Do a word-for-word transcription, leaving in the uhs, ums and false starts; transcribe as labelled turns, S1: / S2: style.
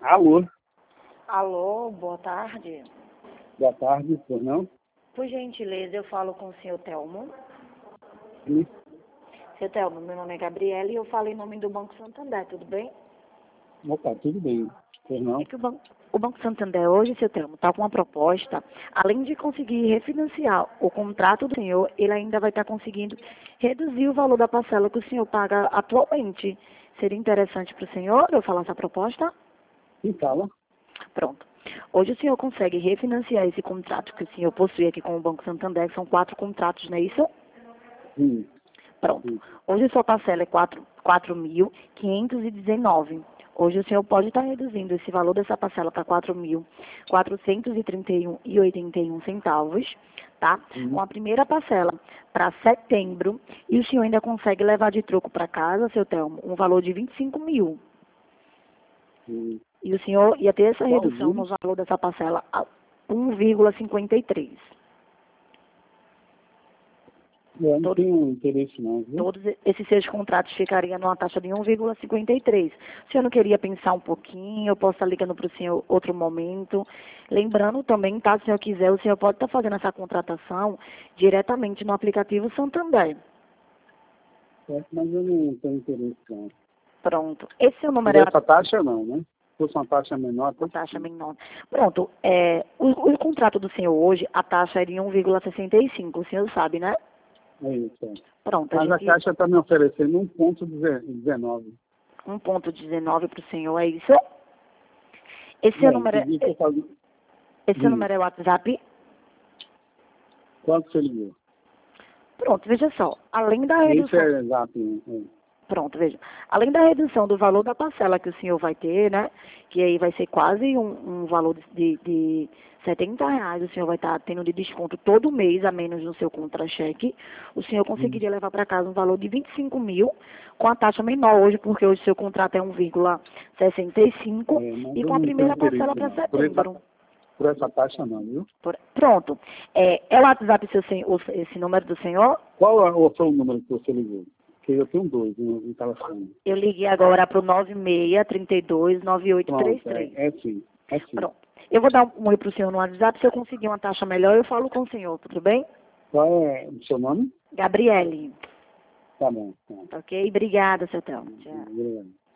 S1: Alô,
S2: Alô, boa tarde.
S1: boa tarde, por não?
S2: Por gentileza, eu falo com o senhor Telmo.
S1: Sim.
S2: Seu Telmo, meu nome é Gabriela e eu falo em nome do Banco Santander, tudo bem?
S1: Opa, tudo bem, por não?
S2: É que o Banco, o Banco Santander hoje, seu Telmo, está com uma proposta, além de conseguir refinanciar o contrato do senhor, ele ainda vai estar conseguindo reduzir o valor da parcela que o senhor paga atualmente. Seria interessante para o senhor eu falar essa proposta?
S1: Quem fala?
S2: Pronto. Hoje o senhor consegue refinanciar esse contrato que o senhor possui aqui com o Banco Santander, que são quatro contratos, não é isso?
S1: Sim.
S2: Pronto.
S1: Sim.
S2: Hoje a sua parcela é quatro mil quinhentos e dezenove. Hoje o senhor pode estar reduzindo esse valor dessa parcela para quatro mil quatrocentos e trinta e um e oitenta e um centavos, tá?
S1: Sim.
S2: Com a primeira parcela para setembro, e o senhor ainda consegue levar de troco para casa, seu Telmo, um valor de vinte e cinco mil.
S1: Sim.
S2: E o senhor ia ter essa
S1: Qual
S2: redução no
S1: juros?
S2: valor dessa parcela a um vírgula cinquenta e três.
S1: Eu não
S2: Todo,
S1: tenho interesse não, viu?
S2: todos esses seus contratos ficariam numa taxa de um vírgula cinquenta e três. O senhor não queria pensar um pouquinho? Eu posso estar ligando para o senhor outro momento. Lembrando também, tá? Se o senhor quiser, o senhor pode estar fazendo essa contratação diretamente no aplicativo Santander.
S1: É, mas eu não tenho interesse não.
S2: Pronto. Esse é o
S1: Se
S2: número,
S1: tiver essa taxa não, né? Se fosse uma taxa menor,
S2: uma
S1: até
S2: taxa
S1: sim.
S2: menor. Pronto. É, o, o contrato do senhor hoje, a taxa é de um vírgula sessenta e cinco. O senhor sabe, né?
S1: É isso, é.
S2: Pronto. A
S1: Mas a
S2: gente...
S1: Caixa está me oferecendo um ponto dezenove.
S2: um ponto dezenove para o senhor, é isso? Esse
S1: E
S2: é o
S1: aí,
S2: número,
S1: pedi que eu fazia...
S2: esse é o
S1: Diz,
S2: número é o WhatsApp?
S1: quanto você ligou?
S2: Pronto, veja só. Além da
S1: Esse
S2: redução,
S1: é exato. É.
S2: pronto, veja. Além da redução do valor da parcela que o senhor vai ter, né? Que aí vai ser quase um, um valor de, de setenta reais, o senhor vai estar tendo de desconto todo mês, a menos no seu contra-cheque. O senhor
S1: Hum.
S2: conseguiria levar para casa um valor de vinte e cinco mil, com a taxa menor hoje, porque hoje o seu contrato é um vírgula sessenta e cinco,
S1: É, mas
S2: e
S1: eu
S2: com a
S1: não tenho
S2: primeira parcela
S1: interesse
S2: para
S1: não. Por essa,
S2: setembro.
S1: por essa taxa não, viu?
S2: Por- Pronto. É, é o WhatsApp seu, sen- o- esse número do senhor?
S1: Qual é o foi o número que você ligou? Porque eu tenho dois no, no telefone.
S2: Eu liguei agora para o nove seis três dois nove oito três
S1: Pronto, é,
S2: três.
S1: é sim, é sim.
S2: Pronto. Eu vou dar um oi para o senhor no WhatsApp. Se eu conseguir uma taxa melhor, eu falo com o senhor, tudo bem?
S1: Qual é o seu nome?
S2: Gabriele.
S1: Tá bom. Tá.
S2: Ok? Obrigada, seu Telmo. Tchau.
S1: Obrigado.